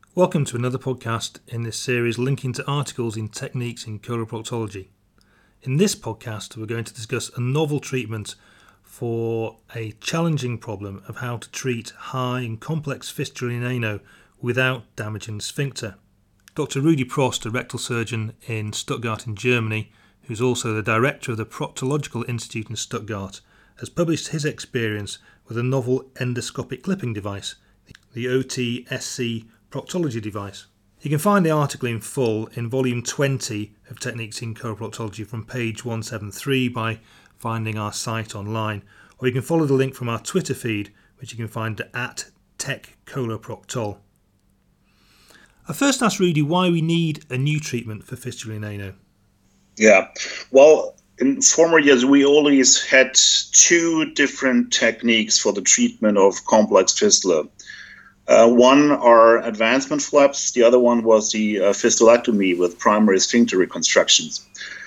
Welcome to another podcast in this series linking to articles in techniques in coloproctology. In this podcast, we're going to discuss a novel treatment for a challenging problem of how to treat high and complex fistula in ano without damaging the sphincter. Dr. Rudi Prost, a rectal surgeon in Stuttgart in Germany, who's also the director of the Proctological Institute in Stuttgart, has published his experience with a novel endoscopic clipping device, the OTSC proctology device. You can find the article in full in volume 20 of Techniques in Coloproctology from page 173 by finding our site online, or you can follow the link from our Twitter feed, which you can find at TechColoproctol. I first asked Rudi why we need a new treatment for fistula in ano. Yeah, well, in former years we always had two different techniques for the treatment of complex fistula. One are advancement flaps, the other one was the fistulectomy with primary sphincter reconstructions.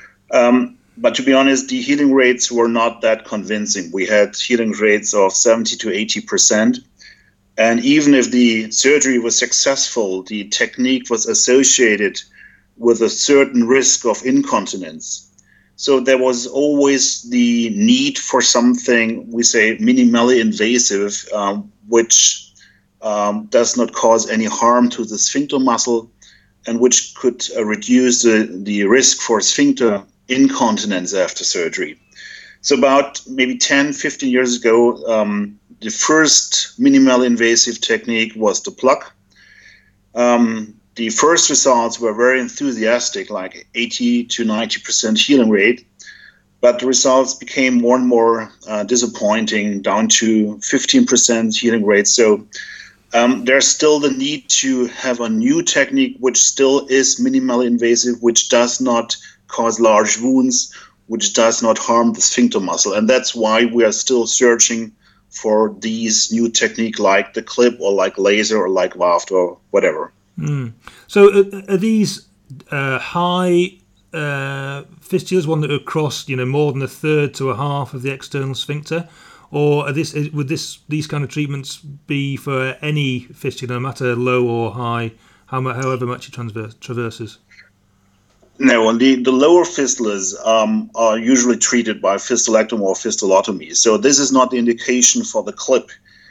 But to be honest, the healing rates were not that convincing. We had healing rates of 70 to 80%. And even if the surgery was successful, the technique was associated with a certain risk of incontinence. So there was always the need for something, we say, minimally invasive, which does not cause any harm to the sphincter muscle and which could reduce the risk for sphincter incontinence after surgery. So about maybe 10, 15 years ago, the first minimally invasive technique was the plug. The first results were very enthusiastic, like 80 to 90% healing rate. But the results became more and more disappointing, down to 15% healing rate. So there's still the need to have a new technique which still is minimally invasive, which does not cause large wounds, which does not harm the sphincter muscle. And that's why we are still searching for these new technique like the clip or like laser or like WAFT or whatever. So are these high fistulas, one that are across more than a third to a half of the external sphincter? Or would these kind of treatments be for any fistula, no matter low or high, however much it traverses? No, and the lower fistulas are usually treated by fistulectomy or fistulotomy. So this is not the indication for the clip.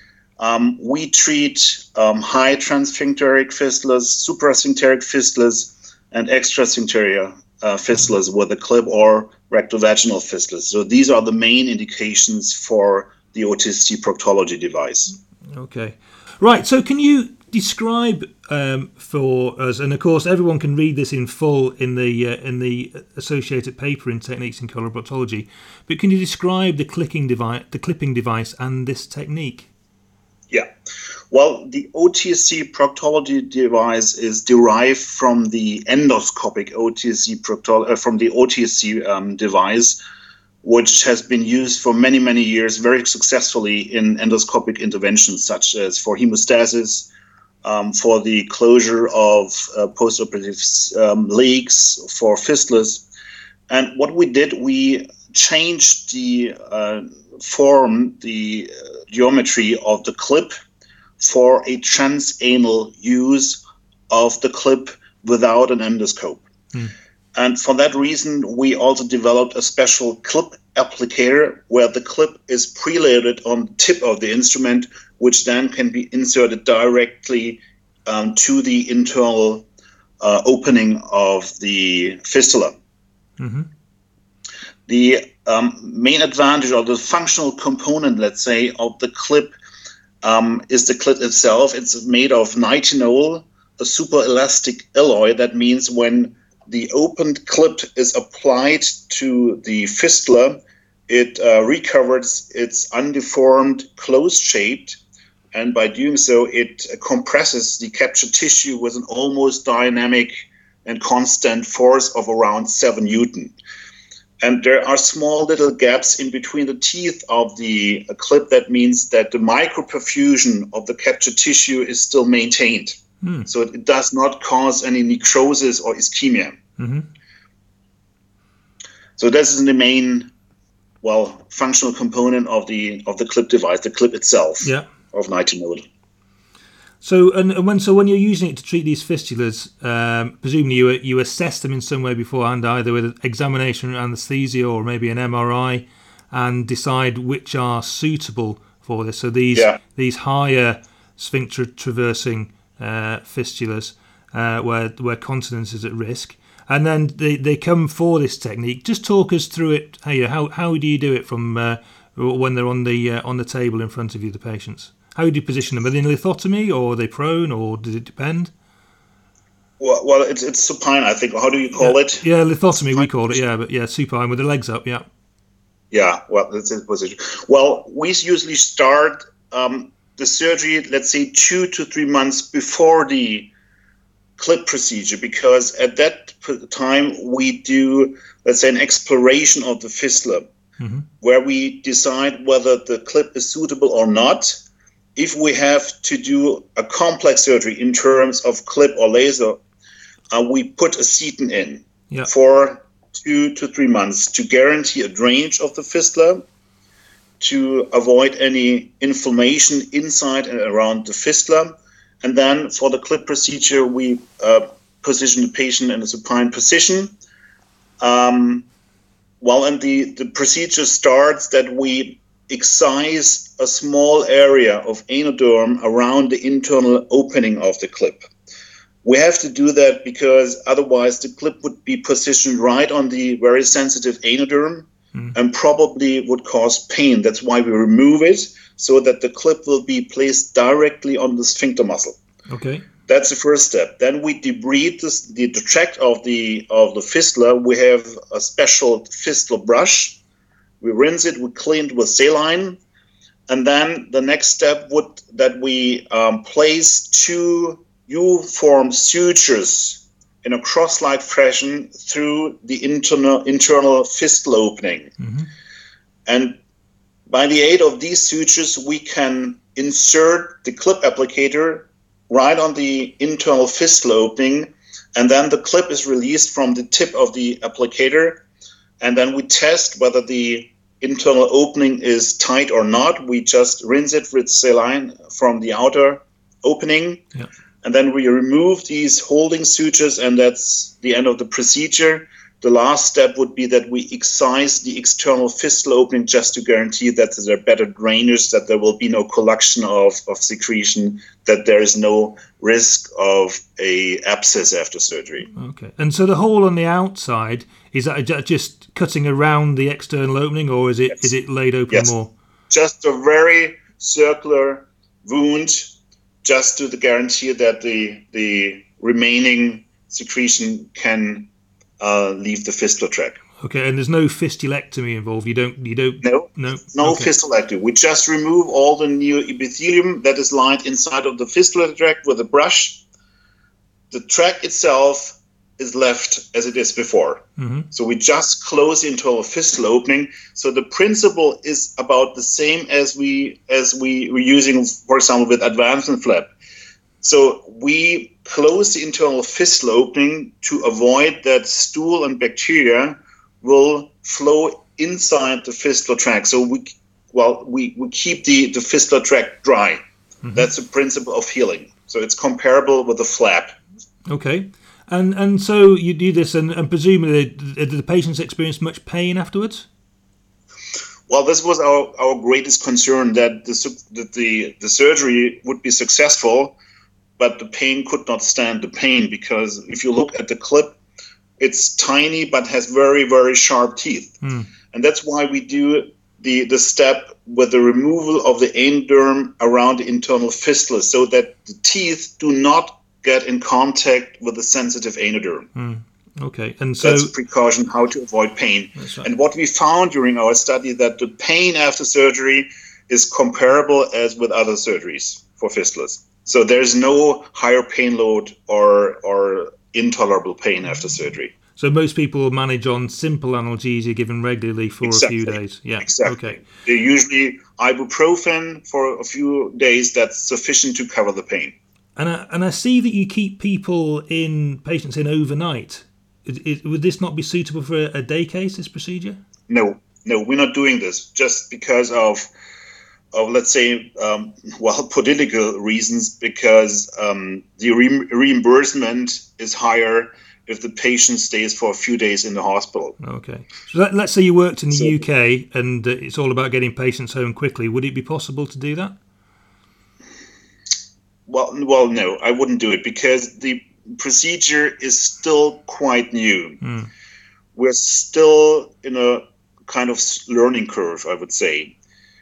We treat high transsphincteric fistulas, suprasphincteric fistulas, and extrasphincteric fistulas with a clip or rectovaginal fistulas. So these are the main indications for the OTSC proctology device. Okay. Right, so can you describe for us, and of course everyone can read this in full in the associated paper in Techniques in Coloproctology, but can you describe the clipping device and this technique? Yeah. Well, the OTSC proctology device is derived from the endoscopic OTSC from the OTSC device, which has been used for many, many years very successfully in endoscopic interventions, such as for hemostasis, for the closure of postoperative leaks, for fistulas. And what we did, we changed the form, the geometry of the clip for a transanal use of the clip without an endoscope. And for that reason, we also developed a special clip applicator where the clip is preloaded on the tip of the instrument, which then can be inserted directly to the internal opening of the fistula. Mm-hmm. The main advantage or the functional component, let's say, of the clip is the clip itself. It's made of nitinol, a super elastic alloy. That means when the opened clip is applied to the fistula, it recovers its undeformed closed shape, and by doing so, it compresses the captured tissue with an almost dynamic and constant force of around 7 Newton. And there are small little gaps in between the teeth of the clip. That means that the microperfusion of the captured tissue is still maintained. So it does not cause any necrosis or ischemia. Mm-hmm. So this is the main, functional component of the clip device, the clip itself, of nitinol. So when you're using it to treat these fistulas, presumably you assess them in some way beforehand, either with examination, anaesthesia, or maybe an MRI, and decide which are suitable for this. So these higher sphincter traversing fistulas, where continence is at risk, and then they come for this technique. Just talk us through it. How do you do it from when they're on the table in front of you, the patients? How do you position them? Are they in lithotomy, or are they prone, or does it depend? Well, it's supine, I think. How do you call it? Yeah, lithotomy, we call it. Yeah, but supine with the legs up. Yeah. Yeah, well, that's his position. Well, we usually start the surgery, let's say 2 to 3 months before the clip procedure, because at that time we do, let's say, an exploration of the fistula, where we decide whether the clip is suitable or not. If we have to do a complex surgery in terms of clip or laser, we put a seton in for 2 to 3 months to guarantee a drainage of the fistula, to avoid any inflammation inside and around the fistula. And then for the clip procedure, we position the patient in a supine position. And the procedure starts that we excise a small area of anoderm around the internal opening of the clip. We have to do that because otherwise the clip would be positioned right on the very sensitive anoderm and probably would cause pain. That's why we remove it, so that the clip will be placed directly on the sphincter muscle. Okay. That's the first step. Then we debride the tract of the fistula. We have a special fistula brush. We rinse it, we clean it with saline, and then the next step would that we place 2 U-form sutures in a cross-like fashion through the internal fistula opening. And by the aid of these sutures, we can insert the clip applicator right on the internal fistula opening, and then the clip is released from the tip of the applicator, and then we test whether the internal opening is tight or not. We just rinse it with saline from the outer opening, and then we remove these holding sutures, and that's the end of the procedure. The last step would be that we excise the external fistula opening just to guarantee that there are better drainage, that there will be no collection of secretion, that there is no risk of a abscess after surgery. Okay. And so the hole on the outside, is that just cutting around the external opening, or is it laid open more? Just a very circular wound, just to guarantee that the remaining secretion can leave the fistula tract. Okay, and there's no fistulectomy involved. You don't. No fistulectomy. We just remove all the neoepithelium that is lined inside of the fistula tract with a brush. The tract itself is left as it is before. So we just close the internal fistula opening. So the principle is about the same as we were using, for example, with advancement flap. So we close the internal fistula opening to avoid that stool and bacteria will flow inside the fistula tract. So we keep the fistula tract dry. That's the principle of healing. So it's comparable with the flap. Okay. And so you do this, and presumably did the patients experience much pain afterwards? Well, this was our greatest concern, that the surgery would be successful, but the pain could not stand the pain, because if you look at the clip, it's tiny but has very, very sharp teeth. And that's why we do the step with the removal of the anoderm around the internal fistula, so that the teeth do not get in contact with the sensitive anoderm. Okay, and so that's a precaution how to avoid pain. That's right. And what we found during our study, that the pain after surgery is comparable as with other surgeries for fistulas. So there's no higher pain load or intolerable pain after surgery. So most people manage on simple analgesia given regularly for a few days. Yeah, exactly. Okay. They're usually ibuprofen for a few days. That's sufficient to cover the pain. And I see that you keep patients in overnight. Would this not be suitable for a day case, this procedure? No, we're not doing this just because of let's say, political reasons, because the reimbursement is higher if the patient stays for a few days in the hospital. Okay. So let's say you worked in the UK and it's all about getting patients home quickly. Would it be possible to do that? Well, no, I wouldn't do it because the procedure is still quite new. We're still in a kind of learning curve, I would say.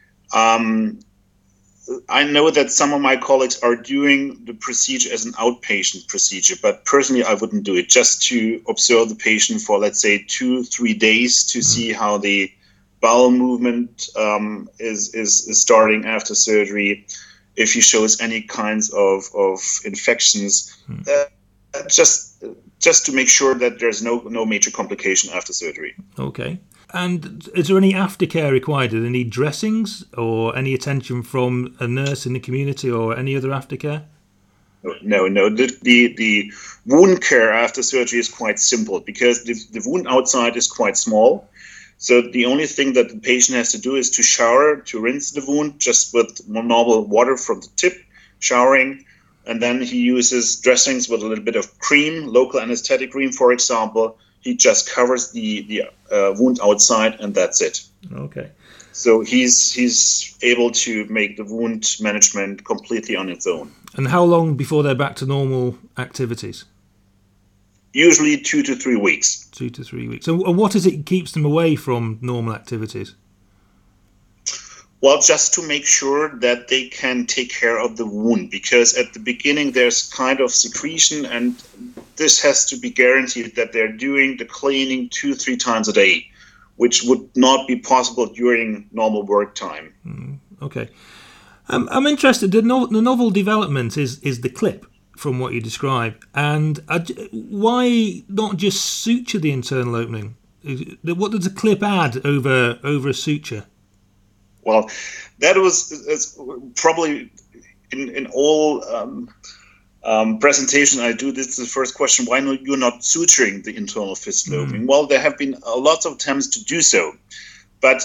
I know that some of my colleagues are doing the procedure as an outpatient procedure, but personally, I wouldn't do it, just to observe the patient for, let's say, 2-3 days to see how the bowel movement is starting after surgery, if he shows any kinds of infections, just to make sure that there's no major complication after surgery. Okay. And is there any aftercare required? Are there any dressings or any attention from a nurse in the community or any other aftercare? No. The wound care after surgery is quite simple because the wound outside is quite small. So the only thing that the patient has to do is to shower, to rinse the wound just with normal water from the tip, showering. And then he uses dressings with a little bit of cream, local anesthetic cream, for example. He just covers the wound outside, and that's it. Okay. So he's able to make the wound management completely on its own. And how long before they're back to normal activities? Usually 2 to 3 weeks. 2 to 3 weeks. And what is it keeps them away from normal activities? Well, just to make sure that they can take care of the wound, because at the beginning there's kind of secretion, and this has to be guaranteed that they're doing the cleaning 2-3 times a day, which would not be possible during normal work time. Okay. I'm interested. The novel development is the clip, from what you describe, and why not just suture the internal opening? What does a clip add over a suture? Well, that was probably in all presentations I do. This is the first question: why you're not suturing the internal fistula opening? Well, there have been lots of attempts to do so, but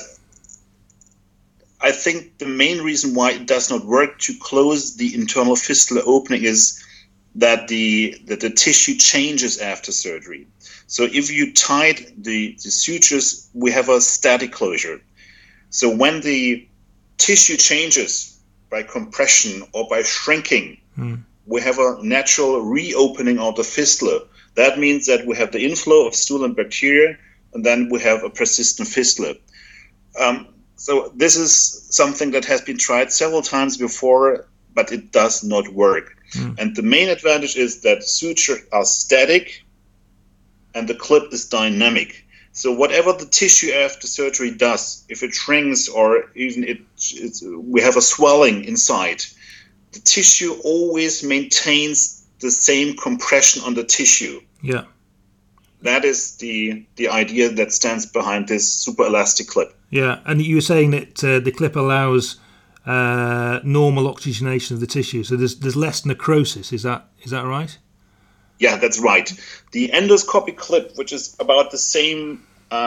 I think the main reason why it does not work to close the internal fistula opening is that the tissue changes after surgery. So if you tied the sutures, we have a static closure. So when the tissue changes by compression or by shrinking, we have a natural reopening of the fistula. That means that we have the inflow of stool and bacteria, and then we have a persistent fistula. So this is something that has been tried several times before, but it does not work. And the main advantage is that sutures are static and the clip is dynamic. So whatever the tissue after surgery does, if it shrinks or even we have a swelling inside, the tissue always maintains the same compression on the tissue. Yeah. That is the idea that stands behind this super elastic clip. Yeah, and you were saying that the clip allows normal oxygenation of the tissue, so there's less necrosis. Is that right? Yeah, that's right. The endoscopic clip, which is about the same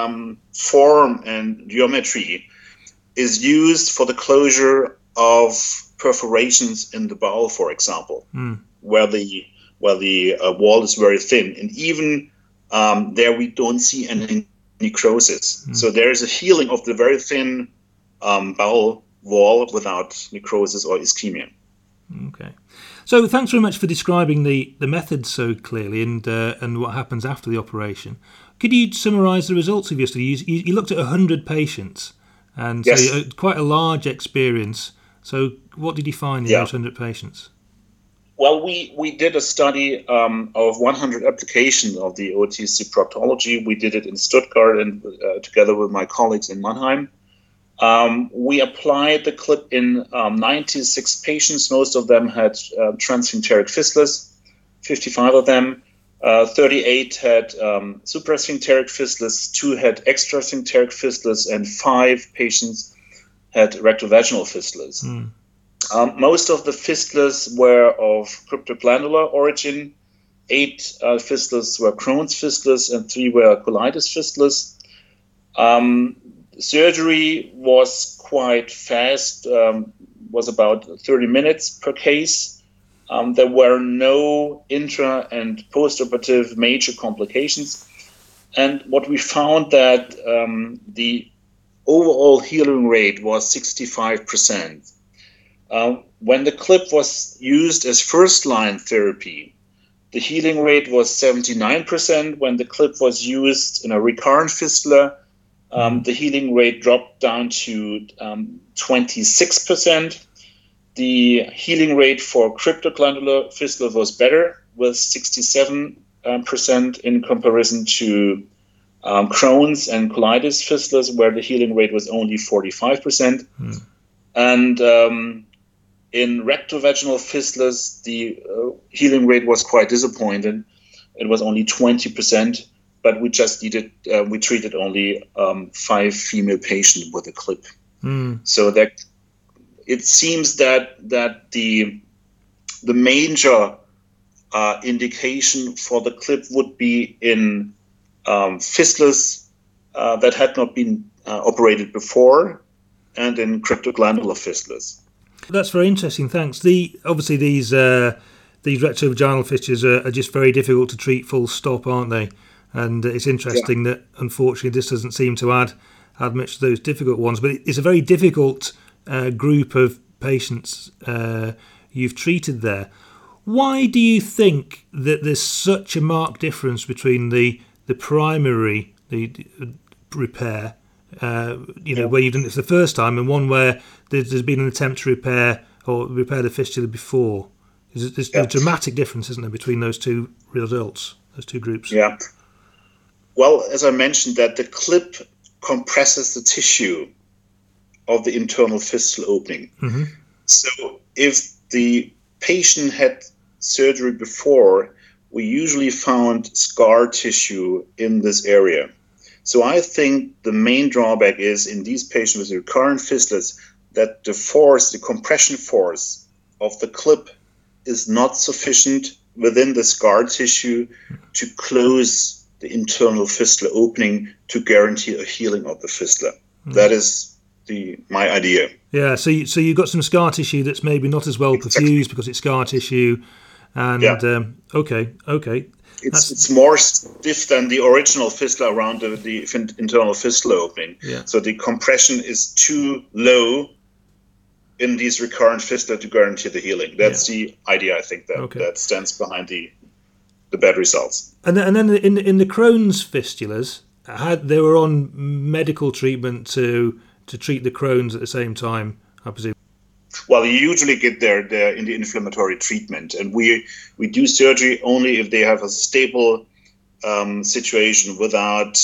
form and geometry, is used for the closure of perforations in the bowel, for example, where the wall is very thin, and even there we don't see any necrosis. So there is a healing of the very thin bowel wall without necrosis or ischemia. Okay. So thanks very much for describing the method so clearly and what happens after the operation. Could you summarise the results of your study? You looked at 100 patients, and yes. So quite a large experience. So what did you find in those 100 patients? Well, we did a study of 100 applications of the OTC proctology. We did it in Stuttgart and together with my colleagues in Mannheim. We applied the clip in 96 patients. Most of them had transsphincteric fistulas, 55 of them. 38 had suprasphincteric fistulas, 2 had extrasphincteric fistulas, and 5 patients had rectovaginal fistulas. Most of the fistulas were of cryptoglandular origin. 8 fistulas were Crohn's fistulas, and 3 were colitis fistulas. surgery was quite fast, was about 30 minutes per case. There were no intra and postoperative major complications. And what we found that the overall healing rate was 65%. When the clip was used as first-line therapy, the healing rate was 79%. When the clip was used in a recurrent fistula, the healing rate dropped down to 26%. The healing rate for cryptoglandular fistula was better, with 67% in comparison to Crohn's and colitis fistulas, where the healing rate was only 45%. And in rectovaginal fistulas, the healing rate was quite disappointing. It was only 20%, but we just we treated only 5 female patients with a clip. So that it seems that the major indication for the clip would be in fistulas that had not been operated before, and in cryptoglandular fistulas. That's very interesting. Thanks. Obviously these retrovaginal fistulas are just very difficult to treat. Full stop, aren't they? And it's interesting that unfortunately this doesn't seem to add much to those difficult ones. But it's a very difficult group of patients you've treated there. Why do you think that there's such a marked difference between the primary repair, where you've done it for the first time, and one where there's been an attempt to repair the fistula before? There's a dramatic difference, isn't there, between those two results, those two groups? Yeah. Well, as I mentioned, that the clip compresses the tissue of the internal fistula opening. Mm-hmm. So if the patient had surgery before, we usually found scar tissue in this area. So I think the main drawback is in these patients with recurrent fistulas that the compression force of the clip is not sufficient within the scar tissue to close the internal fistula opening to guarantee a healing of the fistula. That is my idea. Yeah, so you've got some scar tissue that's maybe not as well perfused because it's scar tissue, and okay. It's more stiff than the original fistula around the internal fistula opening. Yeah. So the compression is too low in these recurrent fistula to guarantee the healing. That's the idea, I think, that stands behind the bad results. And then in the Crohn's fistulas, they were on medical treatment to treat the Crohn's at the same time, I presume. Well, you usually get there in the inflammatory treatment, and we do surgery only if they have a stable situation without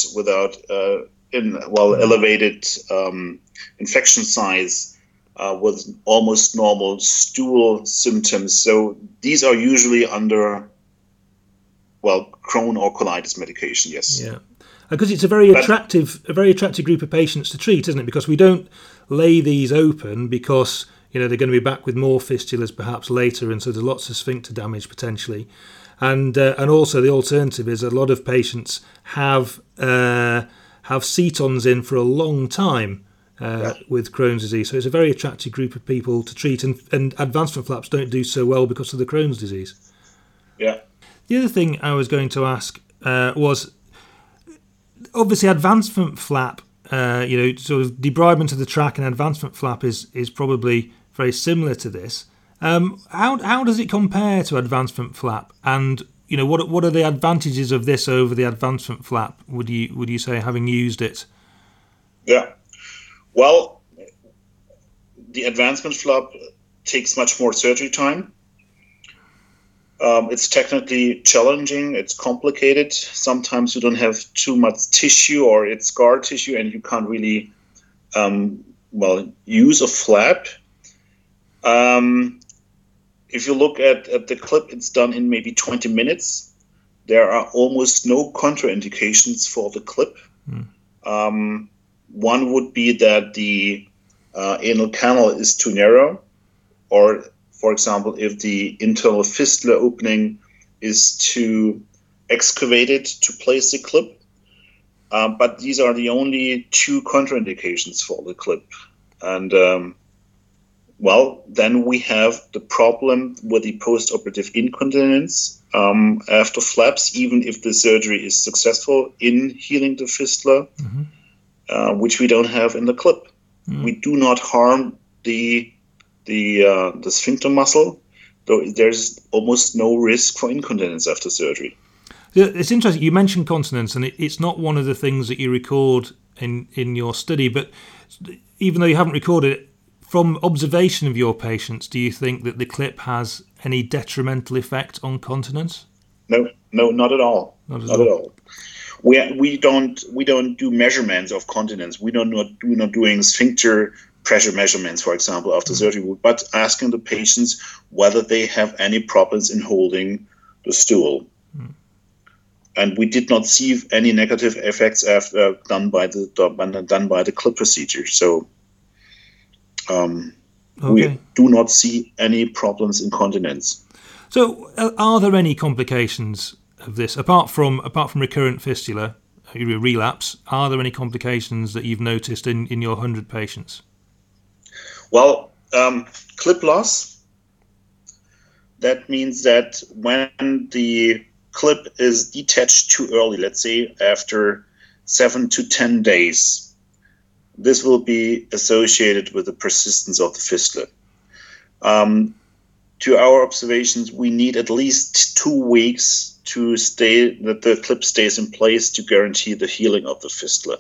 elevated infection size with almost normal stool symptoms. So these are usually under Crohn or colitis medication. Yes. Yeah. Because it's a very attractive group of patients to treat, isn't it? Because we don't lay these open because they're going to be back with more fistulas perhaps later, and so there's lots of sphincter damage potentially. And also the alternative is a lot of patients have cetons in for a long time with Crohn's disease. So it's a very attractive group of people to treat, and advancement flaps don't do so well because of the Crohn's disease. Yeah. The other thing I was going to ask was, obviously, advancement flap, sort of debridement of the tract and advancement flap is probably very similar to this. How does it compare to advancement flap? And what are the advantages of this over the advancement flap? Would you say, having used it? Yeah. Well, the advancement flap takes much more surgery time. It's technically challenging. It's complicated. Sometimes you don't have too much tissue, or it's scar tissue, and you can't really use a flap. If you look at the clip, it's done in maybe 20 minutes. There are almost no contraindications for the clip. One would be that the anal canal is too narrow, or, for example, if the internal fistula opening is too excavated to place the clip. But these are the only two contraindications for the clip. And, then we have the problem with the post-operative incontinence after flaps, even if the surgery is successful in healing the fistula, which we don't have in the clip. We do not harm the sphincter muscle, though there's almost no risk for incontinence after surgery. It's interesting. You mentioned continence, and it's not one of the things that you record in your study, but even though you haven't recorded it, from observation of your patients, do you think that the clip has any detrimental effect on continence? No, not at all. Not at all. We don't do measurements of continence. We're not doing sphincter pressure measurements, for example, after surgery, but asking the patients whether they have any problems in holding the stool. And we did not see any negative effects after done by the clip procedure. So we do not see any problems in continence. So, are there any complications of this apart from recurrent fistula, relapse? Are there any complications that you've noticed in your 100 patients? Well, clip loss. That means that when the clip is detached too early, let's say after 7 to 10 days, this will be associated with the persistence of the fistula. To our observations, we need at least 2 weeks that the clip stays in place to guarantee the healing of the fistula.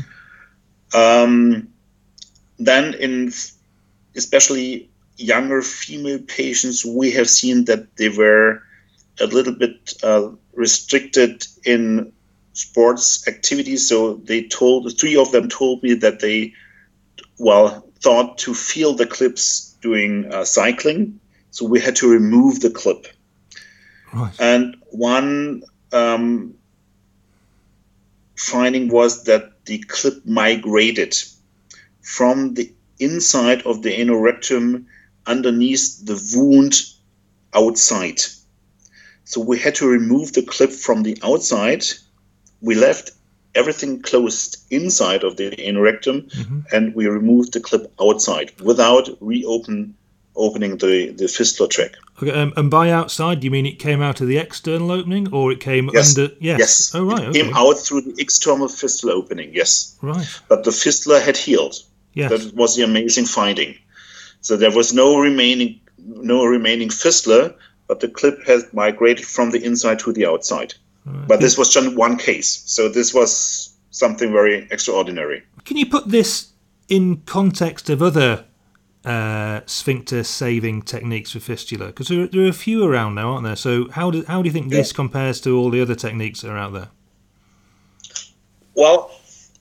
Then in especially younger female patients, we have seen that they were a little bit restricted in sports activities. So the 3 of them told me that they thought to feel the clips doing cycling. So we had to remove the clip. Right. And one finding was that the clip migrated from the inside of the anorectum underneath the wound outside. So we had to remove the clip from the outside. We left everything closed inside of the anorectum, and we removed the clip outside without opening the fistula track. Okay, and by outside, do you mean it came out of the external opening, or it came under? Yes. Oh, right. It came out through the external fistula opening. Yes. Right. But the fistula had healed. Yes. That was the amazing finding. So there was no remaining fistula, but the clip has migrated from the inside to the outside. Right. But this was just one case. So this was something very extraordinary. Can you put this in context of other sphincter saving techniques for fistula? Because there are a few around now, aren't there? So how do you think this compares to all the other techniques that are out there? Well,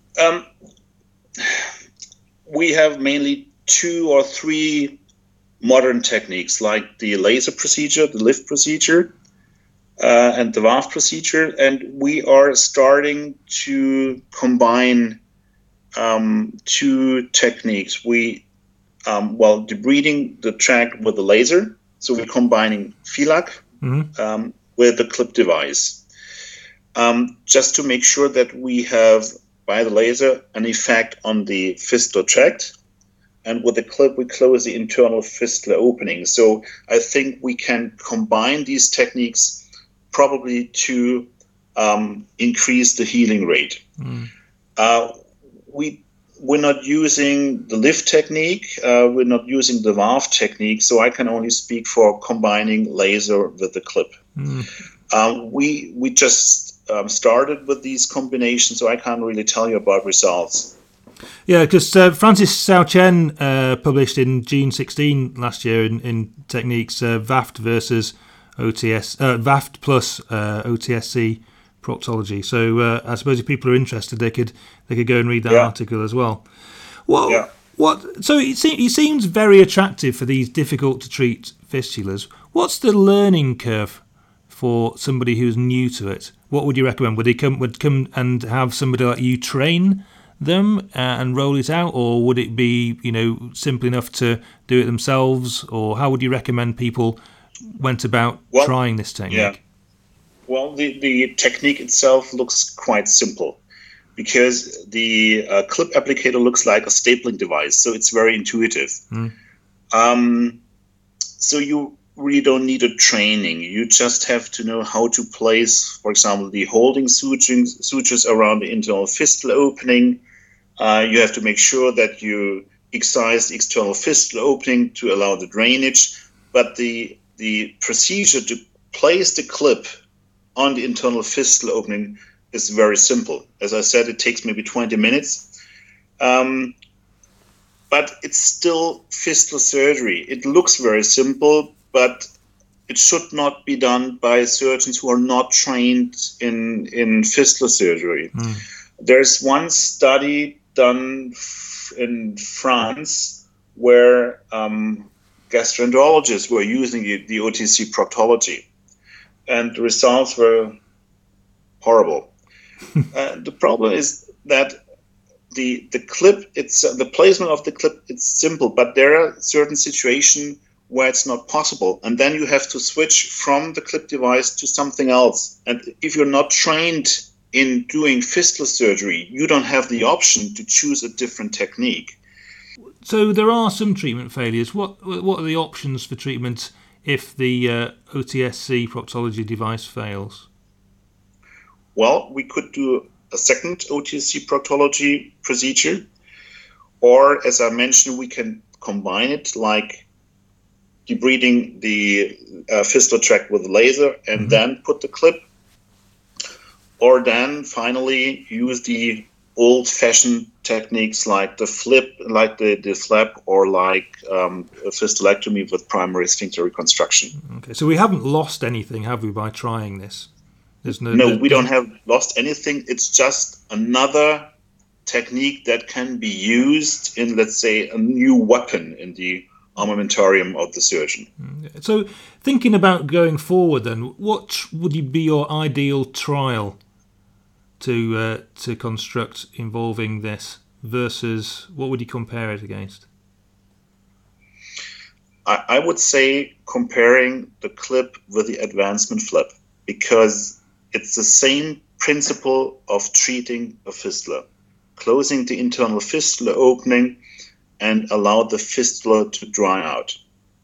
we have mainly 2 or 3 modern techniques, like the laser procedure, the lift procedure, and the WAF procedure, and we are starting to combine 2 techniques. We debriding the tract with the laser, so we're combining FILAC with the clip device, just to make sure that we have, by the laser, an effect on the fistula tract, and with the clip we close the internal fistula opening. So I think we can combine these techniques probably to increase the healing rate. We're not using the lift technique, we're not using the WAF technique, so I can only speak for combining laser with the clip. We just started with these combinations, so I can't really tell you about results. Yeah, because Francis Sao Chen published in June 16 last year in Techniques VAFT versus OTS, VAFT plus OTSC proctology. So I suppose if people are interested, they could go and read that article as well. So it seems very attractive for these difficult to treat fistulas. What's the learning curve for somebody who's new to it? What would you recommend? Would come and have somebody like you train them and roll it out, or would it be simple enough to do it themselves? Or how would you recommend people went about trying this technique? Well, the technique itself looks quite simple. because the clip applicator looks like a stapling device, so it's very intuitive. So you really don't need a training. You just have to know how to place, for example, the holding sutures around the internal fistula opening. You have to make sure that you excise the external fistula opening to allow the drainage. But the procedure to place the clip on the internal fistula opening is very simple. As I said, it takes maybe 20 minutes. But it's still fistula surgery. It looks very simple, but it should not be done by surgeons who are not trained in fistula surgery. There's one study done in France where gastroenterologists were using the OTC proctology, and the results were horrible. The problem is that the clip, the placement of the clip, it's simple, but there are certain situations where it's not possible, and then you have to switch from the clip device to something else. And if you're not trained in doing fistula surgery, you don't have the option to choose a different technique. So there are some treatment failures. What are the options for treatment if the OTSC proctology device fails? Well, we could do a second OTSC proctology procedure, or as I mentioned, we can combine it, like debriding the fistula tract with a laser and then put the clip, or then finally use the old-fashioned techniques like the flip, like the flap, or like a fistulectomy with primary sphincter reconstruction. Okay, so we haven't lost anything, have we, by trying this? We don't have lost anything. It's just another technique that can be used in, let's say, a new weapon in the armamentarium of the surgeon. So thinking about going forward then, what would be your ideal trial to construct involving this versus what would you compare it against? I would say comparing the clip with the advancement flip, because it's the same principle of treating a fistula, closing the internal fistula opening and allow the fistula to dry out.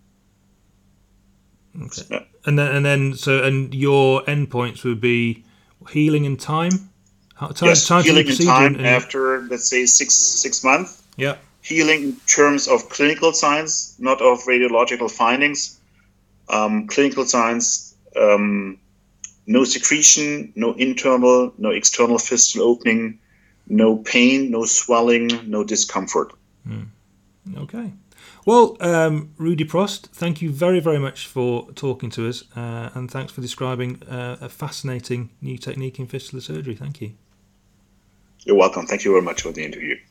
Okay. Yeah. And your endpoints would be healing in time? Healing in time after, let's say, six months. Yeah. Healing in terms of clinical signs, not of radiological findings. Clinical signs, no secretion, no internal, no external fistula opening, no pain, no swelling, no discomfort. Okay. Well, Rudi Prost, thank you very, very much for talking to us, and thanks for describing a fascinating new technique in fistula surgery. Thank you. You're welcome. Thank you very much for the interview.